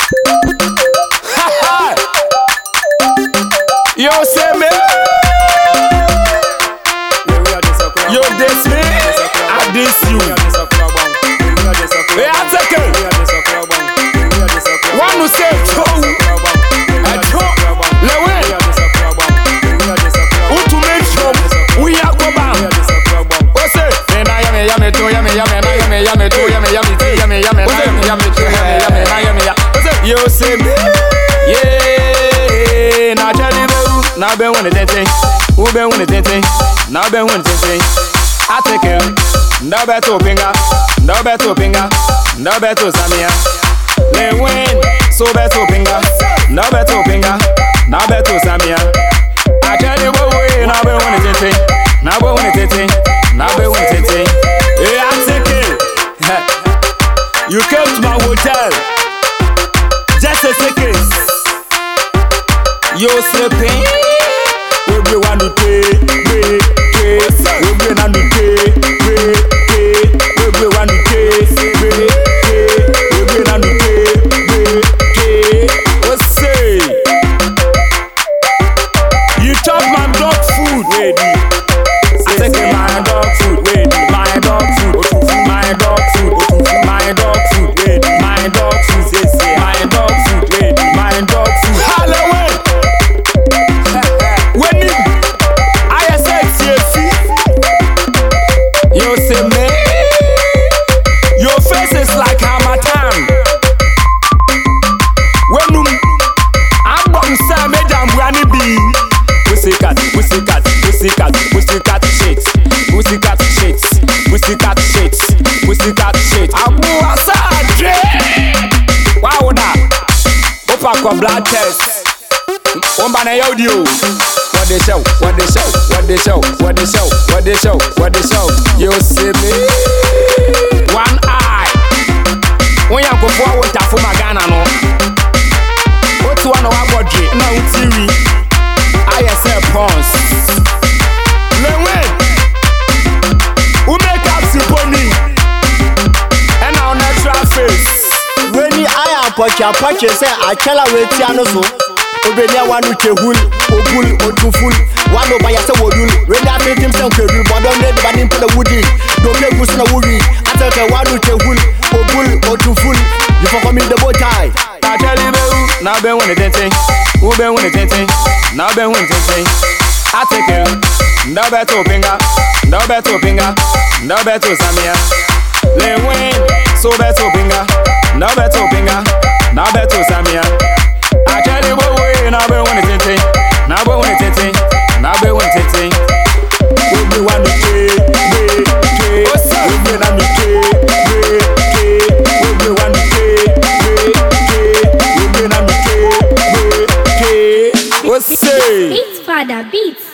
Yo, say me. Yo, this me. I diss you. Hey, I take it. One who say two. I talk. Lewe. Who to make sure we are go back. What's it? Yummy, too, yummy, yummy, yummy, too, yummy, yummy, yummy, yummy, yummy, yummy, too, yummy, yummy, yummy. What's it? You say me. Yeah, now tell me. Now been winning thing, who been winning thing, now been winning thing. I take it, no better finger, no better finger, no better Samia. They win, so better finger, no better finger, no better Samia. I tell you what way, now been winning thing, now been winning thing, now been winning thing. Hey, I take it. You came to my hotel, just a second. You're sleeping. We want to pay, we want to pay, we want to pay, we want to pay. What's say? You chop my dog food, lady. I take my dog food, lady. My dog food, my dog food, my dog food, lady. My dog food, my dog food, lady. My dog food. Halloween. You say me, your face is like Hamatan. When I'm going to say, Madam Granny B. Pussycat, pussycat, pussycat, pussycat shit, pussycat shit, pussycat shit, pussycat shit. Abu Asadre. Wow, na. Opa blood test. Ombana audio. What they show, what they show, what they show, what they show, what they show, what they show. You see me? One eye. When you go forward to Fumagana, no. What's one of our body? No, TV. ISL Pons. Lewe. Who make up Siponi? And our natural face. When I am Pocha say, I tell her with Tianoso. Obenya wanu chehul, obul, otuful. Wano bayase wodul. Renda fetim sen kredul, bodon ne de banim pele wudi. Dope gusna wuri. Atake wanu chehul, obul, otuful. You for coming the bow tie. I tell you, now been winning thing. Who been winning thing? Now been winning thing. I take it. No better finger, no better finger, no better Samia. They win, so better finger, no better finger, no better Samia. I tell you what way, now be winning thing, now be winning thing, now be winning thing. We want to pay, we want to pay, we want to pay, we want to pay. What's say? Beats, father, beats.